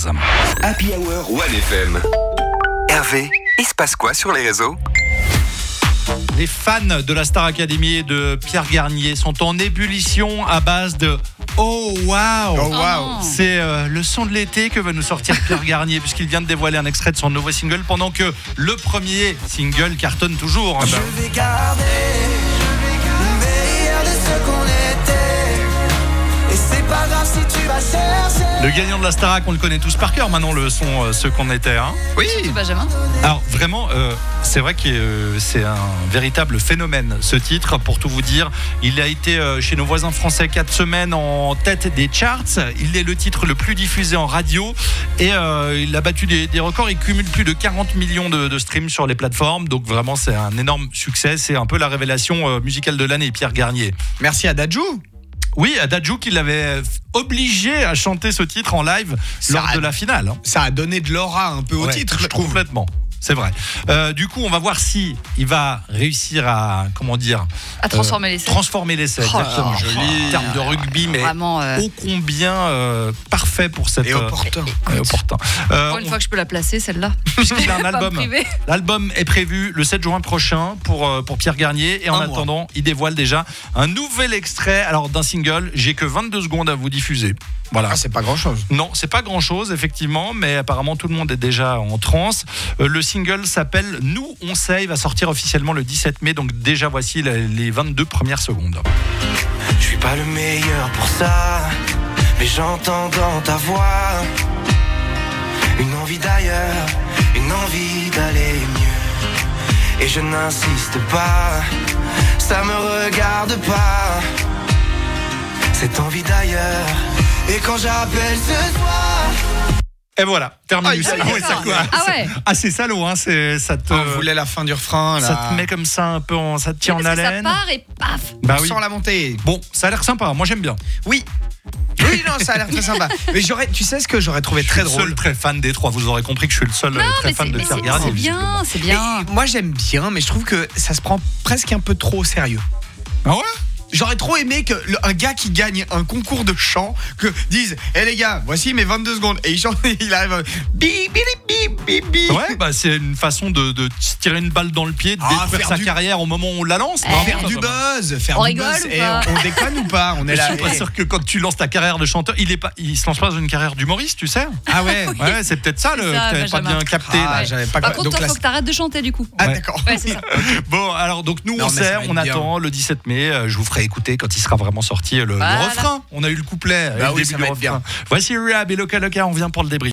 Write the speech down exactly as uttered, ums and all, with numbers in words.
Buzz. Happy Hour One F M. Hervé, il se passe quoi sur les réseaux ? Les fans de la Star Academy et de Pierre Garnier sont en ébullition à base de Oh wow, Oh, wow. C'est euh, le son de l'été que va nous sortir Pierre Garnier puisqu'il vient de dévoiler un extrait de son nouveau single pendant que le premier single cartonne toujours. Ah bah. Je vais garder le meilleur de ce qu'on était. Et c'est pas grave si tu vas chercher. Le gagnant de la Starac, on le connaît tous par cœur maintenant, le son euh, ce qu'on était. Hein. Oui. Benjamin. Alors vraiment, euh, c'est vrai que euh, c'est un véritable phénomène ce titre. Pour tout vous dire, il a été euh, chez nos voisins français quatre semaines en tête des charts. Il est le titre le plus diffusé en radio et euh, il a battu des, des records. Il cumule plus de quarante millions de, de streams sur les plateformes. Donc vraiment, c'est un énorme succès. C'est un peu la révélation euh, musicale de l'année, Pierre Garnier. Merci à Dadju. Oui, à Dadju qui l'avait obligé à chanter ce titre en live Ça lors a- de la finale. Hein. Ça a donné de l'aura un peu au Ouais, titre, je trouve. Complètement. C'est vrai. Euh, du coup, on va voir si il va réussir à, comment dire, À transformer euh, l'essai. transformer l'essai. Oh, Exactement. joli. En termes de rugby, mais Vraiment. euh, ô combien euh, parfait pour cette. Et opportun. euh, et opportun. Euh, Pour une on- fois que je peux la placer, celle-là. Puisqu'il a un Pas me album. priver. L'album est prévu le sept juin prochain pour, euh, pour Pierre Garnier. Et en Un mois. attendant, il dévoile déjà un nouvel extrait alors d'un single. J'ai que vingt-deux secondes à vous diffuser. Voilà. Ah, c'est pas grand chose. Non, c'est pas grand chose, effectivement, mais apparemment tout le monde est déjà en transe. Euh, le single s'appelle Nous on sait, il va sortir officiellement le dix-sept mai, donc déjà voici les, les vingt-deux premières secondes. Je suis pas le meilleur pour ça, mais j'entends dans ta voix une envie d'ailleurs, une envie d'aller mieux. Et je n'insiste pas, ça me regarde pas, cette envie d'ailleurs. Et quand j'appelle ce soir, Et voilà, terminus. Ah, Ah, ouais, ça, quoi. Ah ouais. Ah, c'est salaud, hein, c'est, ça te, On voulait la fin du refrain. Là. ça te met comme ça un peu, en, ça te tient en Parce que ça haleine. part et paf. Bah On oui. sent la montée. Bon, ça a l'air sympa, moi j'aime bien. Oui. Oui, non, ça a l'air très sympa. Mais j'aurais, tu sais ce que j'aurais trouvé très Je suis le drôle. seul très fan des trois, vous aurez compris que je suis le seul euh, Non, très mais fan c'est de mais Pierre c'est- Garnier. c'est bien, c'est bien. Mais moi j'aime bien, mais je trouve que ça se prend presque un peu trop au sérieux. Ah ouais. J'aurais trop aimé que le- un gars qui gagne un concours de chant que dise hé les gars, voici mes vingt-deux secondes. Et il chante, il arrive bip bip bip bip bip. Ouais, bah c'est une façon de, de se tirer une balle dans le pied, de Ah, détruire faire sa du- carrière au moment où on la lance. Eh. non Faire du buzz, faire On du rigole buzz. ou Et pas on, on déconne ou pas? On est Je là. suis pas eh. sûr que quand tu lances ta carrière de chanteur, il est pas, il se lance pas dans une carrière d'humoriste, tu sais. Ah ouais. Ouais, c'est peut-être ça le C'est que ça, t'avais pas Benjamin. bien capté. Ah, là. j'avais pas. Par contre, donc toi, là, faut que t'arrêtes de chanter du coup. ah Ouais. d'accord. Ouais, c'est ça. Bon, alors donc nous Non, on mais ça sait, va être on bien. attend le dix-sept mai. euh, Je vous ferai écouter quand il sera vraiment sorti le, le Voilà. refrain. On a eu le couplet, et Bah le oui, début ça du va être refrain. bien. Voici Rehab et Loca Loca. On vient pour le débrief.